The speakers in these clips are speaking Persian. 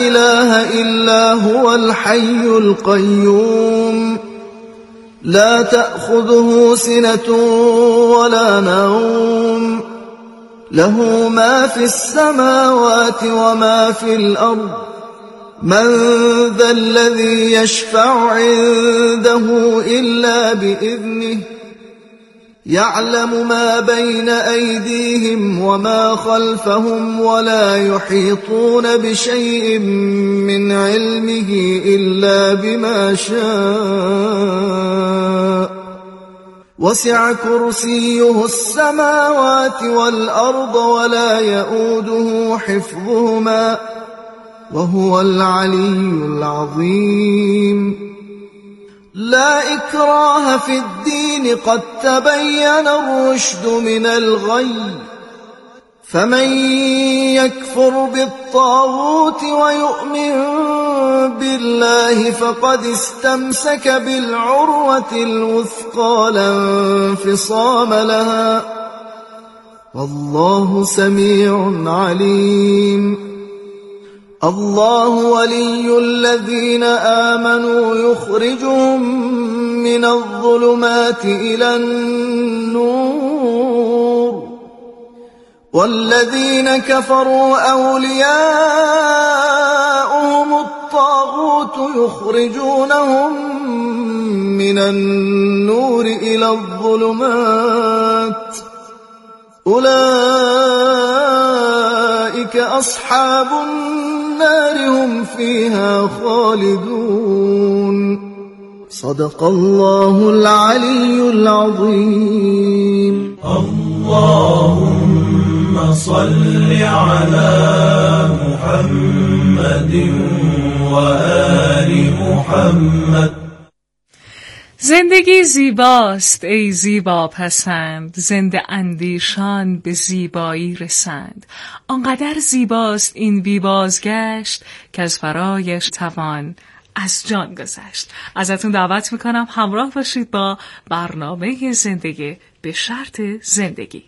إله إلا هو الحي القيوم لا تأخذه سنة ولا نوم له ما في السماوات وما في الأرض من ذا الذي يشفع عنده إلا بإذنه يعلم ما بين أيديهم وما خلفهم ولا يحيطون بشيء من علمه إلا بما شاء وسع كرسيه السماوات والأرض ولا يؤوده حفظهما وهو العلي العظيم لا إكراه في الدين قد تبين الرشد من الغي فمن يكفر بالطاغوت ويؤمن بالله فقد استمسك بالعروة الوثقى لا انفصام لها والله سميع عليم الله ولي الذين آمنوا يخرجهم من الظلمات إلى النور والذين كفروا أولياؤهم الطاغوت يخرجونهم من النور إلى الظلمات أولئك أصحاب النار هم فيها خالدون صدق الله العلي العظيم اللهم صل على محمد وآل محمد. زندگی زیباست ای زیبا پسند، زنده اندیشان به زیبایی رسند. آنقدر زیباست این بی بازگشت که از فرایش توان از جان گذشت. ازتون دعوت میکنم همراه باشید با برنامه زندگی به شرط زندگی.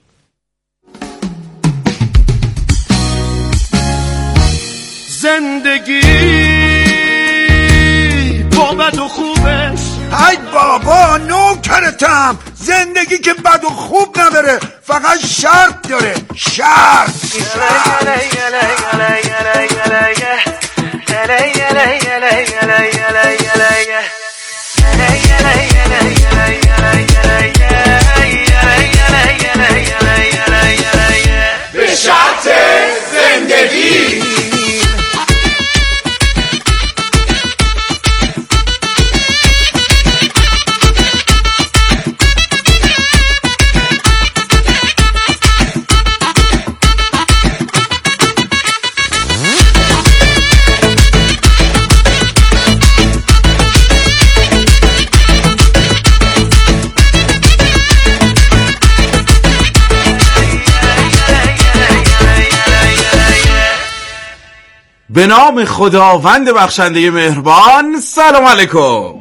زندگی با بد و خوبش، ای بابا نوکرتم. زندگی که بد و خوب نداره، فقط شرط داره. شرط به شرط زندگی. به نام خداوند بخشنده مهربان. سلام علیکم.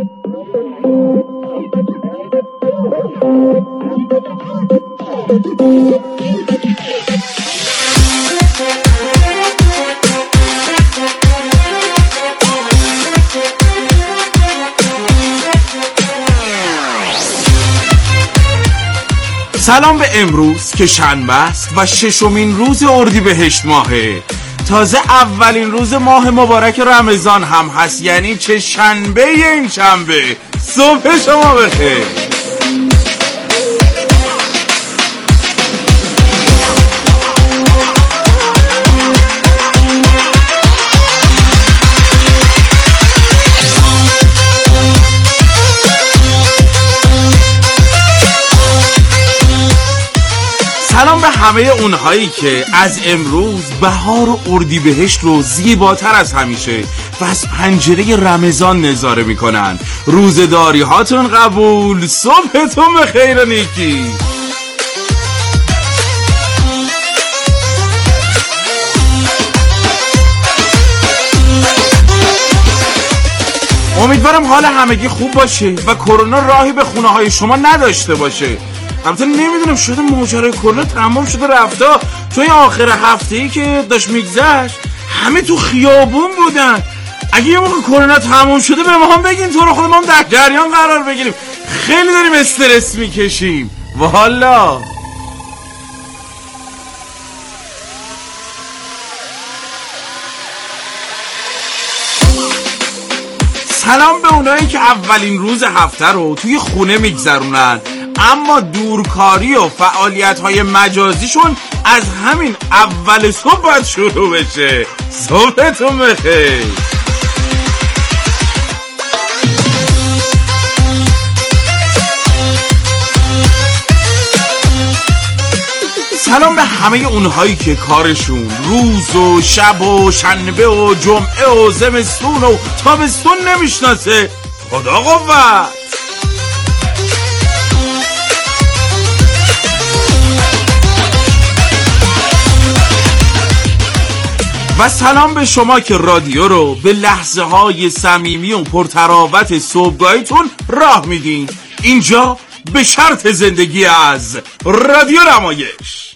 سلام به امروز که شنبه است و 6مین روز اردیبهشت ماهه. تازه اولین روز ماه مبارک رمضان هم هست، یعنی چه شنبه این شنبه. صبح شما بخیر. سلام به همه اونهایی که از امروز بهار و اردیبهشت رو زیباتر از همیشه و از پنجره رمضان نظاره میکنن. روزداری هاتون قبول. صبحتون به خیر و نیکی. امیدوارم حال همگی خوب باشه و کرونا راهی به خونه های شما نداشته باشه. البته نمیدونم شده ماجرای کرونا تمام شده رفته. توی آخر هفته‌ای که داشت میگذشت همه تو خیابون بودن. اگه یه موقع کرونا تموم شده به ما هم بگین، تو رو خود ما هم در جریان قرار بگیریم. خیلی داریم استرس میکشیم والا. سلام به اونایی که اولین روز هفته رو توی خونه میگذرونن، اما دورکاری و فعالیت‌های مجازیشون از همین اول صبح باید شروع بشه. صبحتون بخیر. سلام به همه اونهایی که کارشون روز و شب و شنبه و جمعه و زمستون و تابستون نمیشناسه. خدا قوت. و سلام به شما که رادیو رو به لحظه های صمیمی و پرتراوت صبحگاهیتون راه میدین. اینجا به شرط زندگی از رادیو نمایش.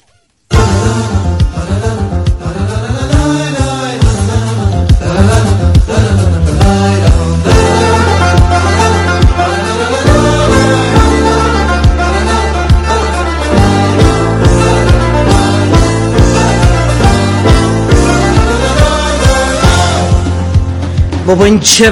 بابا این چه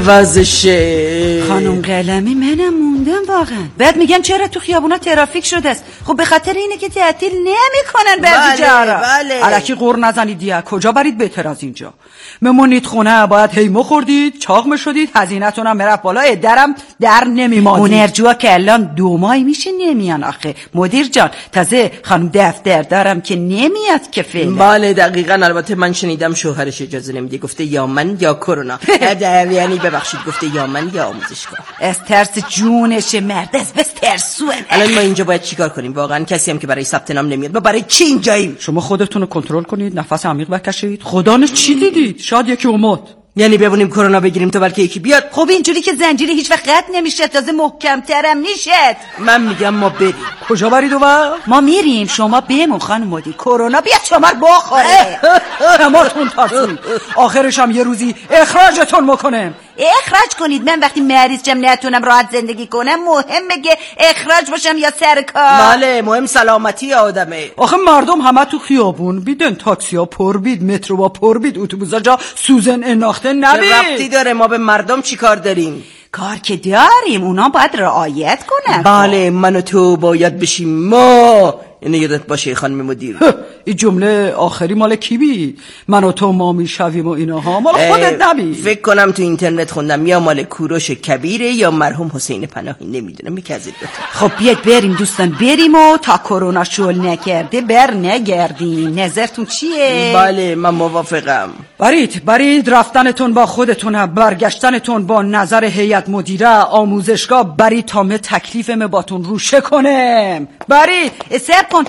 وضعشه؟ خانم قلمی منم موندم واقعا. بعد میگن چرا تو خیابونا ترافیک شده است؟ خب به خاطر اینه که تعطیل نمیکنن بعضی جاها. بله. الکی قور نزنید دیگه. کجا برید بهتر از اینجا؟ ممونید خونه، باید هیمو خوردید، چاق شدید، هزینه‌تون هم میرفت بالا، درم در نمیماندید. هنرجوها که الان 2 ماه میشه نمیان آخه. مدیر جان تازه خانم دفتر دارم که نمیاد که فعلا. بله دقیقاً. البته من شنیدم شوهرش اجازه نمیده، گفته یا من یا کرونا. یعنی ببخشید گفته یا من یا آموزشگاه. از ترس جونش مرد از بس ترسوه. الان ما اینجا باید چیکار کنیم؟ واقعا کسی هم که برای ثبت نام نمیاد. ما برای چی اینجاییم؟ شما خودتون رو کنترل کنید، نفس عمیق بکشید. خدا چی دیدید؟ شاید یکی اومد. یعنی ببونیم کرونا بگیریم تا بلکه یکی بیاد. خب اینجوری که زنجیر هیچ وقت قطع نمیشه، تازه محکم‌ترم میشه. من میگم ما بریم. کجا برید ما میریم، شما بمون خانم مدیر. کرونا بیاد شما رو بخوره. همتون ترسید. آخرش هم یه روزی اخراجتون میکنم. اخراج کنید. من وقتی مریض شم نتونم راحت زندگی کنم، مهمه که اخراج باشم یا سر کار؟ بله مهم سلامتی آدمه. آخه مردم همه تو خیابون بیدن، تاکسی‌ها پر بید، متروها پر بید، اتوبوسا جا سوزن انداخته نبید. چه ربطی داره؟ ما به مردم چی کار داریم؟ کار که داریم، اونا باید رعایت کنن. بله من و تو باید بشیم ما. اینه یادت باشه خانم مدیر. این جمله آخری مال کی بی؟ من و تو ما میشویم و اینها مال خودت نبی؟ فکر کنم تو اینترنت خوندم یا مال کوروش کبیره یا مرحوم حسین پناهی، نمیدونم یکی از این دو تا. خب بیاید بریم دوستان، بریم و تا کرونا شل نکرده بر نگردیم. نظرتون چیه؟ بله من موافقم. برید رفتنتون با خودتونه، برگشتنتون با نظر هیئت مدیره آموزشگاه برید تا من تکلیفم باتون روشه کنم. برید اسب کن.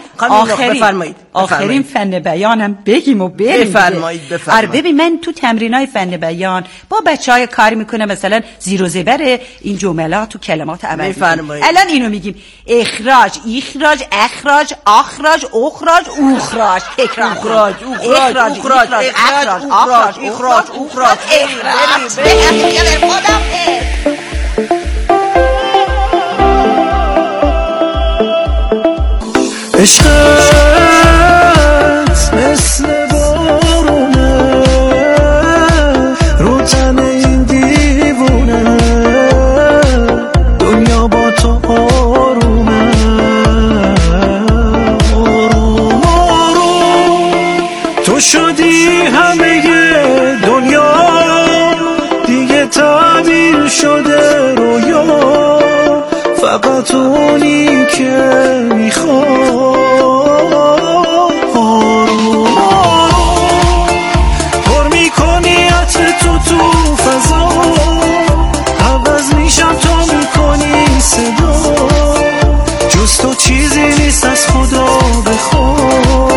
آخرین فن بیانم بگیم و بریم. بفرمایید. ببین من تو تمرینای فن بیان با بچهای کاری میکنم، مثلا زیر و زبر این جملات تو کلمات عوض میکنم. الان اینو میگیم اخراج، اخراج، اخراج، اخراج، اخراج، اخراج. تکرار اخراج، اخراج، اخراج، اخراج، اخراج، اخراج، اخراج، عشقت مثل بارونه رو تن این دیوونه، دنیا با تو آرومه، آروم آروم. تو شدی همه دنیا، دیگه تعبیر شده رویا، فقط اونی که میخواد آروم آروم پر میکنی عطر تو فضا، عوض میشم تو میکنی صدا، جز تو چیزی نیست از خدا بخواد.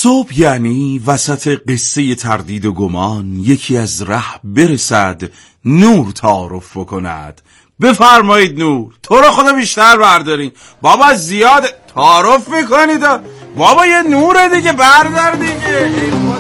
صبح یعنی وسط قصه تردید و گمان یکی از ره برسد نور تعارف بکند. بفرمایید نور، تو رو خدا بیشتر بردارین بابا، زیاد تعارف میکنید بابا، یه نوره دیگه بردار دیگه.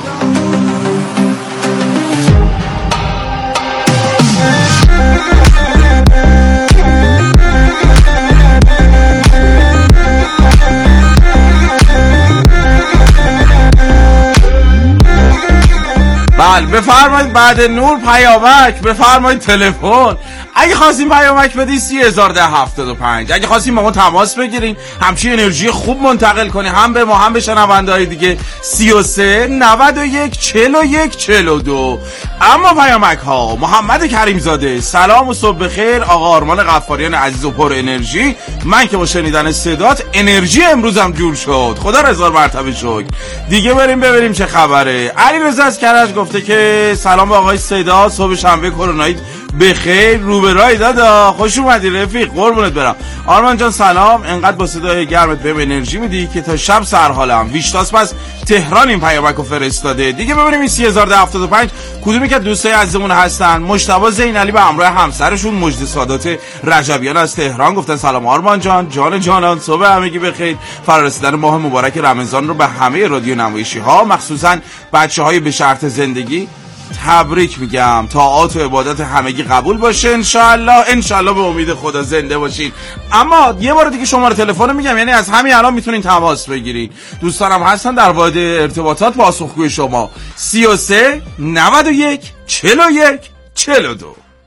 بله بفرمایید بعد نور پیامک، بفرمایید تلفن. اگه خواستین پیامک بدین 301075. اگه خواستین با ما تماس بگیرین همچین انرژی خوب منتقل کنین هم به ما هم به شنونده‌های دیگه 33 91 41 42. اما پیامک ها: محمد کریم زاده، سلام و صبح بخیر آقا آرمان غفاریان عزیز و پر انرژی. من که با شنیدن صدات انرژی امروزم جور شد، خدا را هزار مرتبه شکر. دیگه بریم ببینیم چه خبره. علیرضا از کرج گفته که سلام به آقای صدا، صبح شنبه کرونایی بخیر. روبرای دادا خوش اومدی رفیق، قربونت برم. آرمان جان سلام، انقدر با صدای گرمت بهم انرژی میدی که تا شب سرحالم. ویشتاس پس تهران این پیامکو فرستاده. دیگه ببینیم این 3075 کدومی که دوستای عزیزمون هستن. مجتبی زینعلی به همراه همسرشون مجد سادات رجبیان از تهران گفتن سلام آرمان جان، جان جانان، صبح همگی بخیر. فرارسیدن ماه مبارک رمضان رو به همه رادیو نمایشی ها مخصوصا بچهای به شرط زندگی تبریک میگم. طاعات و عبادت همگی قبول باشه انشالله به امید خدا زنده باشین. اما یه بار دیگه شماره تلفن میگم، یعنی از همین الان میتونین تماس بگیرین. دوستانم هستن در واحد ارتباطات پاسخگوی شما 33 91 41 42.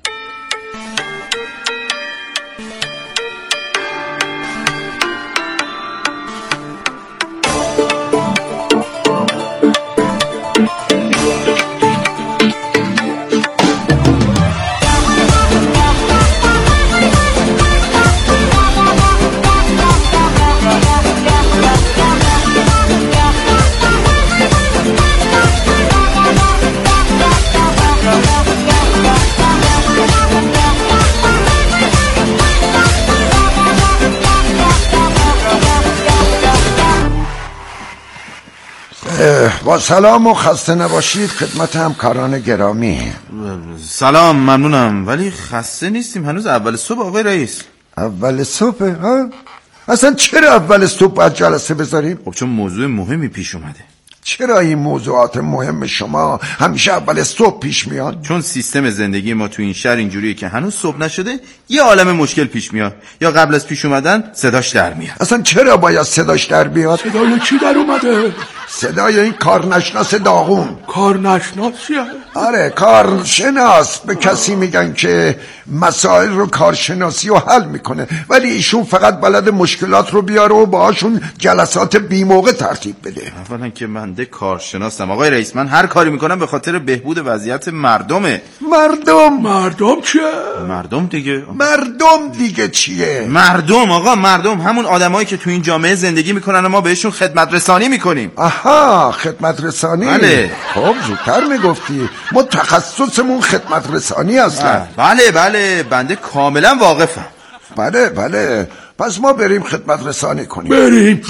با سلام و خسته نباشید خدمت همکاران گرامی. سلام ممنونم، ولی خسته نیستیم، هنوز اول صبح آقای رئیس. اول صبح ها؟ اصلا چرا اول صبح باید جلسه بذاریم؟ خب چون موضوع مهمی پیش اومده. چرا این موضوعات مهم شما همیشه اول صبح پیش میاد؟ چون سیستم زندگی ما تو این شهر اینجوریه که هنوز صبح نشده یه عالم مشکل پیش میاد، یا قبل از پیش اومدن صداش در میاد. اصلا چرا باید صداش در بیاد؟ صدای کی در اومده؟ صدای این کارنشناس داغون. کارنشناس چیه؟ آره کارشناس، به کسی میگن که مسائل رو کارشناسی رو حل میکنه، ولی ایشون فقط بلد مشکلات رو بیاره و باهاشون جلسات بی موقع ترتیب بده. اولا که بنده کارشناسم آقای رئیس، من هر کاری میکنم به خاطر بهبود وضعیت مردمه. مردم چیه؟ مردم دیگه چیه؟ مردم آقا، مردم همون آدمایی که تو این جامعه زندگی میکنن و ما بهشون خدمت رسانی میکنیم. آها خدمت رسانی. بله. خب زودتر میگفتی، ما تخصصمون خدمت رسانی هستن. بله بنده کاملا واقفم. بله پس ما بریم خدمت رسانی کنیم. بریم.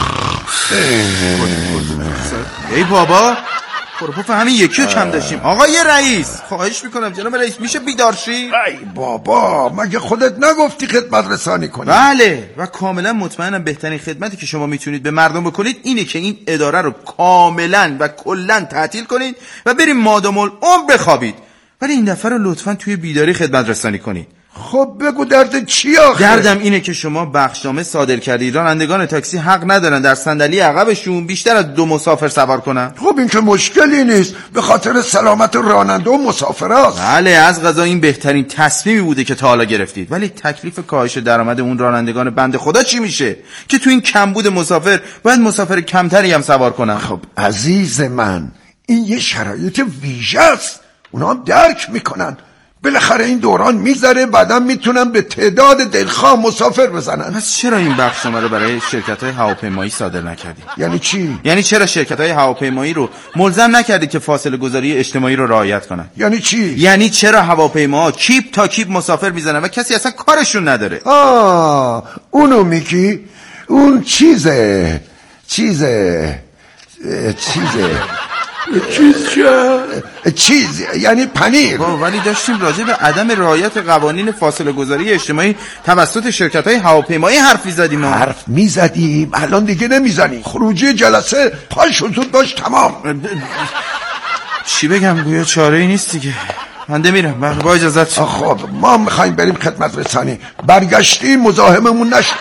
ای بابا پروپوف همین یکی رو کم داشتیم. آقای رئیس خواهش میکنم جناب رئیس میشه بیدارشی؟ ای بابا مگه خودت نگفتی خدمت رسانی کنی؟ بله و کاملا مطمئنم بهترین خدمتی که شما میتونید به مردم بکنید اینه که این اداره رو کاملا و کلا تعطیل کنید و بریم مادام العمر بخوابید، ولی این دفعه رو لطفا توی بیداری خدمت رسانی کنید. خب بگو درد چی آخه؟ دردم اینه که شما بخشنامه صادر کردید رانندگان تاکسی حق ندارن در صندلی عقبشون بیشتر از 2 مسافر سوار کنن. خب این که مشکلی نیست، به خاطر سلامت راننده و مسافراست. بله از قضا این بهترین تصمیمی بوده که تا حالا گرفتید، ولی تکلیف کاهش درآمد اون رانندگان بنده خدا چی میشه که تو این کمبود مسافر باید مسافر کمتری هم سوار کنن؟ خب عزیز من این یه شرایط ویژه است، اونا هم درک میکنن. بالاخره این دوران میذاره، بعدا میتونن به تعداد دلخواه مسافر بزنن. پس چرا این بخشنامه رو برای شرکت‌های هواپیمایی صادر نکردید؟ یعنی چی؟ یعنی چرا شرکت‌های هواپیمایی رو ملزم نکردید که فاصله گذاری اجتماعی رو رعایت کنن؟ یعنی چی؟ یعنی چرا هواپیماها کیپ تا کیپ مسافر میزنن و کسی اصلا کارشون نداره؟ اونو میگی؟ اون چیزه چیز یعنی پنیر. ولی داشتیم راجع به عدم رعایت قوانین فاصله گذاری اجتماعی توسط شرکت‌های هواپیمایی حرف میزدیم. الان دیگه نمیزنیم. خروجی جلسه پاش زود باش تمام. چی بگم گویا چاره‌ای نیست دیگه. من میرم با اجازت. خب ما میخوایم بریم خدمت رسانی. برگشتیم مزاحممون نشد.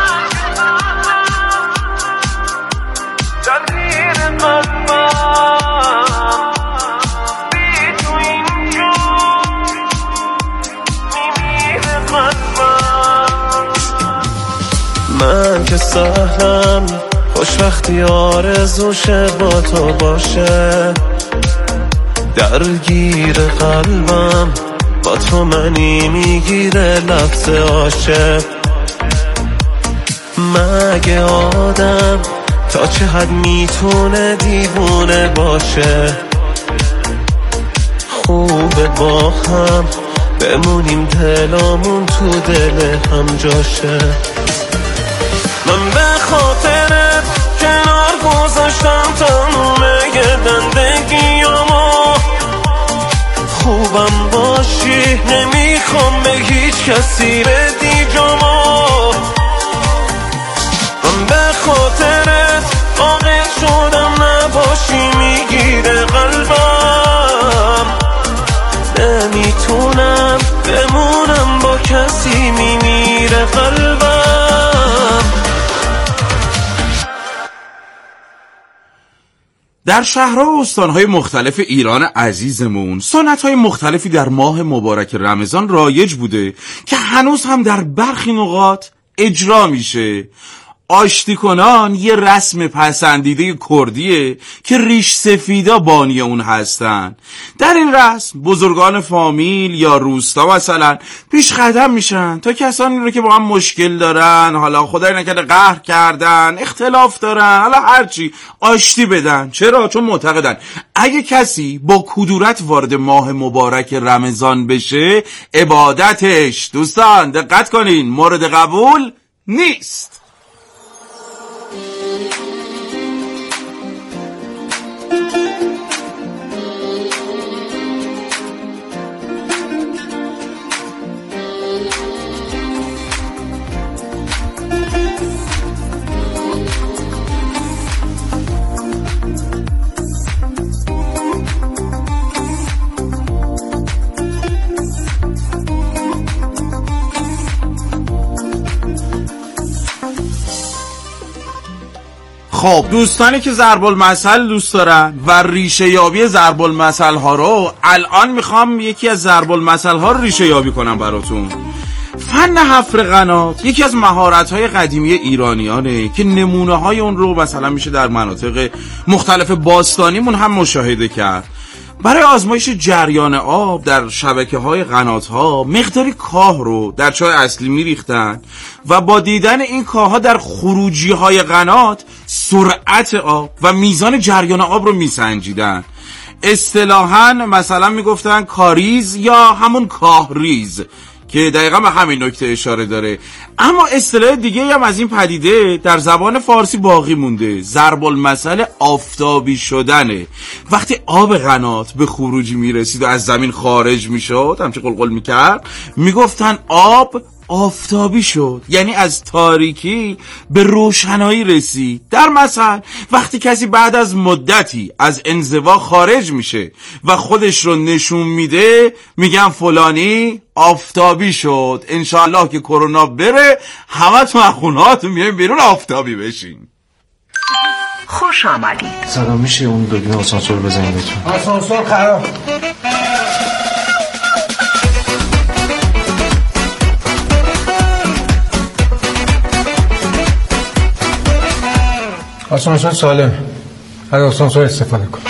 من که سهلم خوشبختی آرزوشه با تو باشه، درگیر قلبم با تو منی میگیره لفظ عاشق. مگه آدم تا چه حد میتونه دیوونه باشه؟ خوبه با هم بمونیم دلامون تو دل هم جاشه. من به خاطرت کنار گذاشتم تمومه زندگیامو، خوبم باشی نمیخوام به هیچ کسی بدی جامو. من به خاطرت عاقل شدم نباشی میگیره قلبم، نمیتونم بمونم با کسی میمیره قلبم. در شهرها و استانهای مختلف ایران عزیزمون سنت‌های مختلفی در ماه مبارک رمضان رایج بوده که هنوز هم در برخی نقاط اجرا میشه. آشتی کنان یه رسم پسندیده کردیه که ریش سفیدا بانی اون هستن. در این رسم بزرگان فامیل یا روستا مثلا پیش قدم میشن تا کسانی رو که با هم مشکل دارن، حالا خدای نکرده قهر کردن، اختلاف دارن، حالا هرچی، آشتی بدن. چرا؟ چون معتقدن اگه کسی با کدورت وارد ماه مبارک رمضان بشه عبادتش، دوستان دقت کنین، مورد قبول نیست. خب دوستانی که ضرب المثل دوست دارن و ریشه یابی ضرب المثل ها رو، الان میخوام یکی از ضرب المثل ها رو ریشه یابی کنم براتون. فن حفر قنات یکی از مهارت های قدیمی ایرانیانه که نمونه های اون رو مثلا میشه در مناطق مختلف باستانیمون هم مشاهده کرد. برای آزمایش جریان آب در شبکه‌های قنات‌ها مقداری کاه رو در چاه اصلی می‌ریختن و با دیدن این کاه‌ها در خروجی‌های قنات سرعت آب و میزان جریان آب رو میسنجیدن. اصطلاحاً مثلا میگفتن کاریز یا همون کاهریز که دقیقا به همین نکته اشاره داره. اما اصطلاح دیگه هم از این پدیده در زبان فارسی باقی مونده، ضرب المثل آفتابی شدنه. وقتی آب قنات به خروجی میرسید و از زمین خارج میشد، همچه قلقل میکرد، میگفتن آب آفتابی شد، یعنی از تاریکی به روشنایی رسید. در مثل وقتی کسی بعد از مدتی از انزوا خارج میشه و خودش رو نشون میده، میگن فلانی آفتابی شد. انشاءالله که کرونا بره همه تو خونهاتون میایم بیرون آفتابی بشین. خوش آمدید. سلام، میشه اون دکمه آسانسور بزنید لطفا؟ آسانسور خراب. آسانسور سالم، از آسانسور استفاده کن.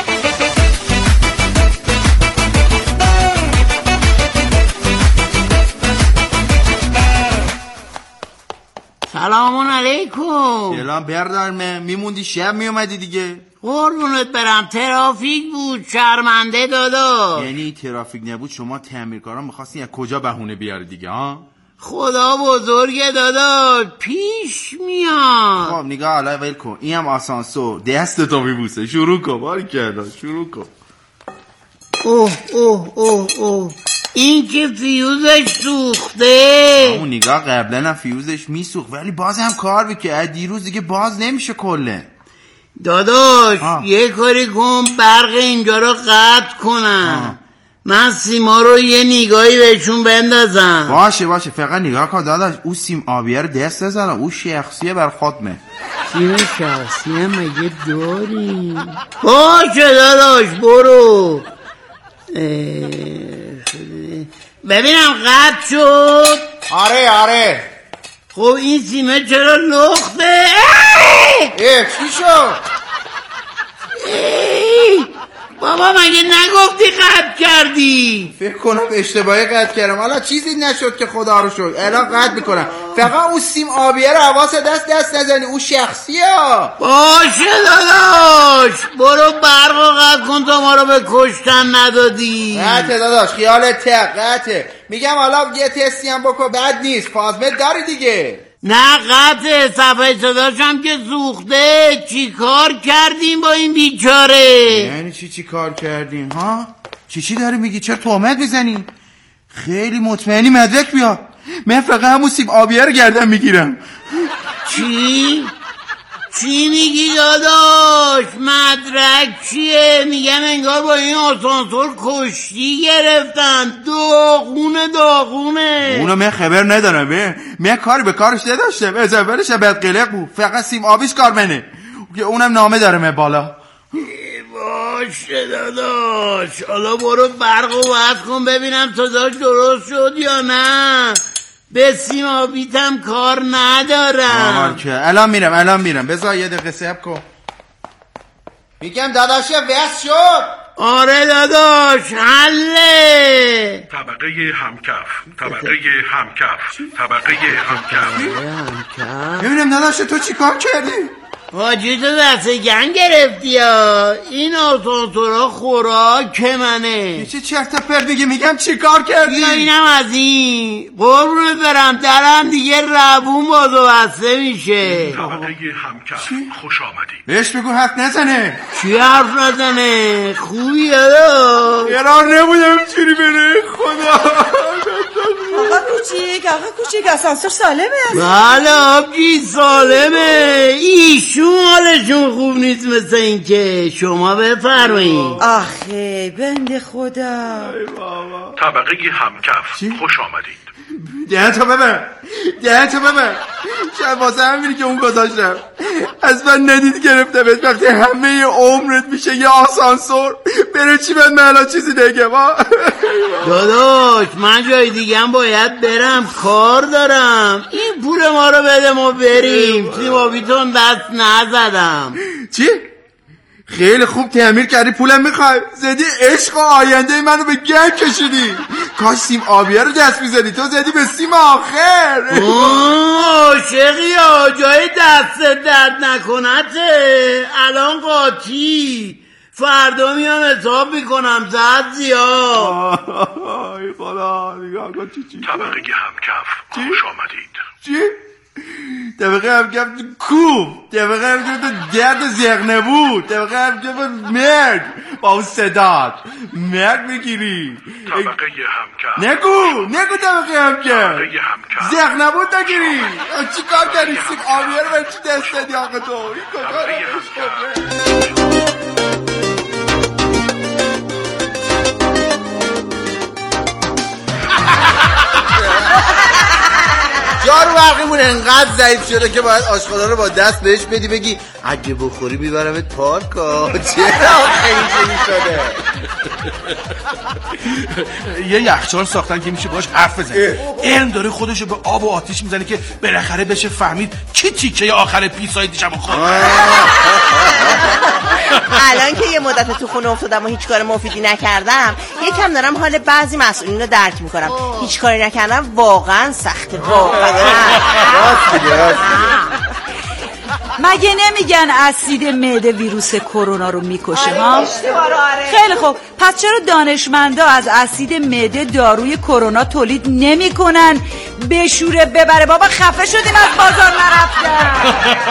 سلام علیکم. سلام بردارمه، میموندی شب میومدی دیگه. قربونت برم، ترافیک بود شرمنده دادا. یعنی ترافیک نبود شما تعمیرکارا میخواستین از کجا بهونه بیاری دیگه ها؟ خدا بزرگه داداش، پیش میاد. خب نگاه حالا ول کن، این هم آسانسور، دستتو میبوسه. شروع کن، باری کردن، شروع کن. اوه اوه اوه اوه، این که فیوزش سوخته. همون نگاه قبلا هم فیوزش میسوخت ولی باز هم کار بکرد. دیروز دیگه باز نمیشه کله. داداش یه کاری کن برق اینجا رو قطع کنم. من سیما رو یه نگاهی بهشون بندازم. باشه فقط نگاه کن داداش، او سیم آبیه رو دست نزنم، او شخصیه بر خودمه. سیم شخصیه مگه داری؟ باشه داداش برو. ببینم قطع شد. آره خب این سیمه چرا لخته؟ چی شد؟ بابا مگه نگفتی قطع کردی؟ فکر کنم اشتباهی قطع کردم. حالا چیزی نشد که خدا رو شد. الان قطع میکنم. فقط اون سیم آبیه رو حواس دست نزنی، اون شخصیه. باشه داداش برو برق رو قطع کن تا ما رو به کشتن ندادی. قطعه داداش خیالت قطعه. میگم حالا یه تستی هم بکن، بد نیست، فازمت داری دیگه. نه قطعه، صفحه صداشم که سوخته. چی کار کردیم با این بیچاره؟ یعنی چی کار کردیم ها؟ چی داری میگی؟ چرا تهمت میزنی؟ خیلی مطمئنی مدرک بیار. من فقط همون سیم آبیه رو گردن میگیرم. چی میگی داداش؟ مدرک چیه؟ میگم انگار با این آسانسور کشتی گرفتن. داغونه. اونو من خبر ندارم. من کاری به کارش نداشتم. از اولش بدقلق بود. فقط سیم آبیش کار منه که اونم نامه داره من بالا. باشه داداش، حالا برو برقو وصل کن ببینم صداش درست شد یا نه. به سیم آبیتم کار ندارم. الان میرم. بذار یه دقیقه صبر کن. میگم داداش وصل شد. آره داداش حله. طبقه همکف. ببینم داداش تو چی کار کردی؟ حاجی تو دست گن گرفتی یا؟ این آسانسورها خوراک منه. چی چرت و پرت میگی؟ میگم چی کار کردی؟ یا اینم از این قربونت برم، درم دیگه روون باز و بسته میشه. طبقه همکف خوش آمدید. بهش بگو حرف نزنه. چی حرف نزنه؟ خوبی داداش؟ قرار نبودم اینجوری بره. خدا. آقا کوچیک آسانسور سالمه؟ بله آبجی سالمه. ایشون حالشون خوب نیست مثل این که. شما بفرمایید. آخه بنده خدا. طبقه همکف خوش آمدید. دهنتو ببر. شاید واسه همینی که اون گذاشتم از من ندید گرفتمت. وقتی همه عمرت میشه یه آسانسور، بره چی من الان چیزی نگم. داداش من جای دیگه هم باید برم، کار دارم. این پول ما رو بده ما بریم. سیم آبیتون دست نزدم. چی؟ خیلی خوب تعمیر کردی، پولم میخوای. زدی عشق و آینده منو به گنگ کشیدی. کاش سیم آبیه رو دست میزدی، تو زدی به سیم آخر. عاشقی ها، جای دست درد نکنته. الان قاطی، فردا میام حساب میکنم. زد زیاد. ای خدا. نگاه کن چی طبقه همکف خوش آمدید. چی؟ طبقه همکف طبقه همکف درد زغنه بود. طبقه همکف مرگ با اون صدات مرگ میگیری. طبقه همکف نگو طبقه همکف زغنه بود نگیری. چی کار کردی؟ سیم آبیه رو چی دست دادی آقا تو؟ این کار جارو برقیمون انقدر ضعیف شده که باید آشغالا رو با دست بهش بدی بگی اگه بخوری میبرمت پارکا. چرا اینجوری شده؟ یه یخچال ساختن که میشه باش حرف بزنی. این داره خودشو به آب و آتیش میزنه که بالاخره بشه فهمید کی تیکه آخر پیسای دیشبو خورد. الان که یه مدت تو خونه افتادم و هیچ کار مفیدی نکردم، یکم دارم حال بعضی مسئولین رو درک میکنم. هیچ کاری نکردم واقعا سخته. واقعا مگه نمیگن اسید معده ویروس کرونا رو میکشه ها؟ خیلی خوب، پس چرا دانشمندا از اسید معده داروی کرونا تولید نمیکنن؟ بشوره ببره بابا، خفه شدیم از بازار نرفتن.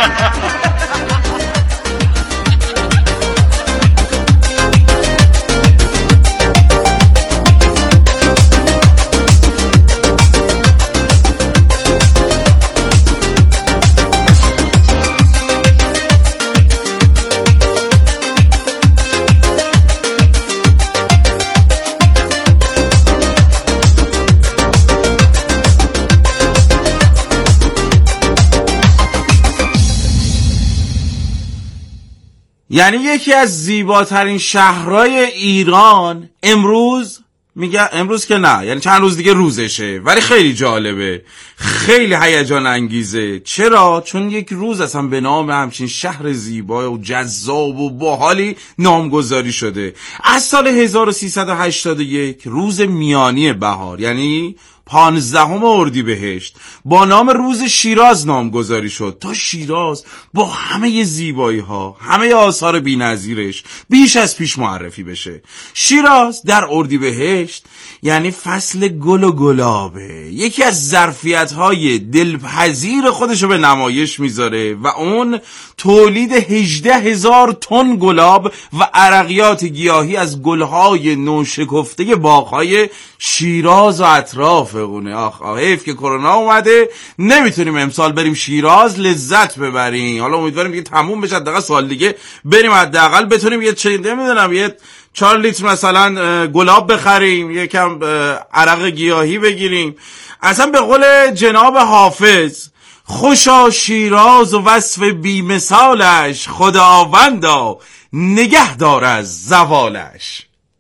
یعنی یکی از زیباترین شهرهای ایران امروز که نه، یعنی چند روز دیگه روزشه، ولی خیلی جالبه، خیلی هیجان انگیزه. چرا؟ چون یک روز اصلا به نام همچین شهر زیبا و جذاب و باحالی نامگذاری شده. از سال 1381 روز میانی بهار، یعنی 15 اردیبهشت، با نام روز شیراز نامگذاری شد تا شیراز با همه زیبایی ها، همه آثار بی‌نظیرش بیش از پیش معرفی بشه. شیراز در اردیبهشت یعنی فصل گل و گلابه، یکی از ظرفیت‌های دلپذیر خودشو به نمایش میذاره و اون تولید 18,000 تن گلاب و عرقیات گیاهی از گلهای نوشکفته باغ‌های شیراز و اطراف اونه. آخ حیف که کرونا اومده، نمیتونیم امسال بریم شیراز لذت ببریم. حالا امیدواریم که تموم بشه، حداقل سال دیگه بریم، حداقل بتونیم یه 4 لیتر مثلا گلاب بخریم، یکم عرق گیاهی بگیریم. اصلا به قول جناب حافظ، خوشا شیراز و وصف بی‌مثالش، خداوندا نگه دار از زوالش.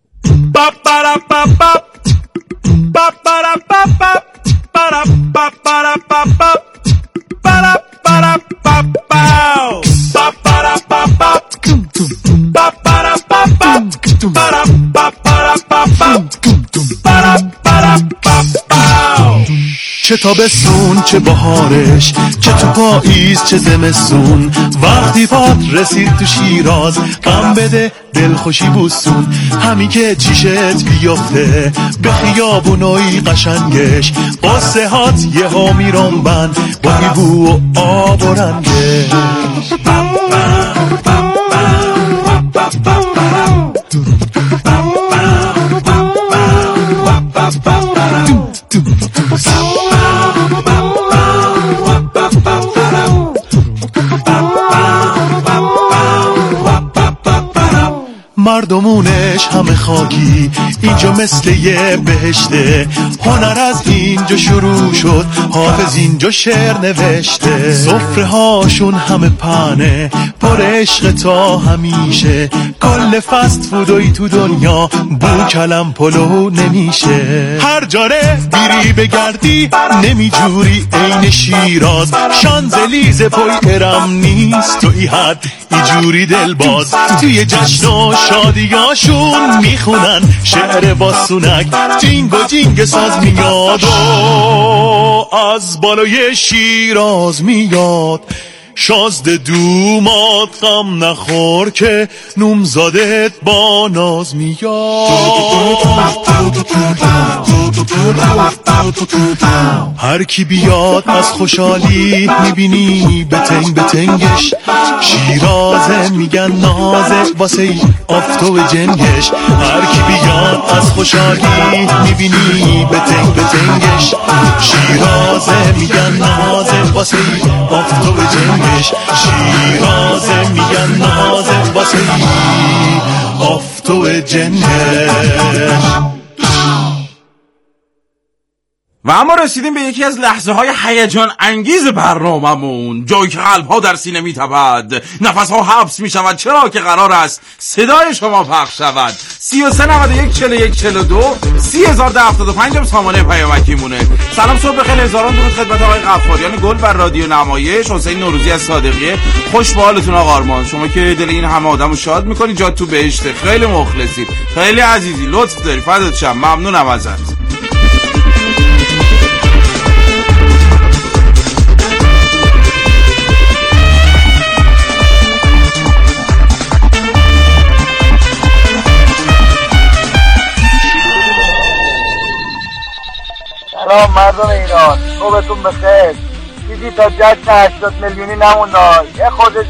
چه تابستون چه بهارش، چه تو پاییز چه زمستون، وقتی پات رسید تو شیراز غم بده دلخوشی بوسون. همین که چیشت بیفته به خیابونای قشنگش، قصه هات یه ها میرم بند با هیبو و آب و رنگش. مردمونش همه خاکی، اینجا مثل یه بهشته. هنر از اینجا شروع شد، حافظ اینجا شعر نوشته. سفره هاشون همه پنه، پر عشق تا همیشه. کل فست فودوی تو دنیا بو کلم پلو نمیشه. هر جاره بیری بگردی نمیجوری عین شیراز. شانزلیز پای ارم نیست تو ای حد ایجوری دلباز. توی جشن و شادیاشون میخونن شعر باسونک، جینگ و جینگ ساز میاد و از بالای شیراز میاد. شازده دومات غم نخور که نومزادت با ناز میاد. هر کی بیاد از خوشحالی میبینی بتنگ بتنگش. شیرازه میگن نازه واسه ای آفتو و جنگش. هر کی بیاد از خوشحالی میبینی بتنگ بتنگش. شیرازه میگن نازه واسه ای آفتو و جنگش. شیرازه میگن نازه واسه ای آفتو جنگش. و اما رسیدیم به یکی از لحظه های هیجان انگیز برناممون، جایی که قلب ها در سینه میتپد، نفس ها حبس میشود، چرا که قرار است صدای شما پخش شود. 33 91 41 42 3075 سامانه پیامکی مونه. سلام صبح بخیر، هزاران درود خدمت آقای غفاریان گل بر رادیو نمایش. حسین نوروزی از صادقیه. خوش به حالتون آقا آرمان، شما که دل این همه آدمو شاد میکنی، جات تو بهشته. خیلی مخلصی، خیلی عزیزی، لطف داری، فدات شم، ممنونم ازت. مردم ایران، صبحتون بخیر. چیزی تا جشن 80 میلیونی نمونده، یه خود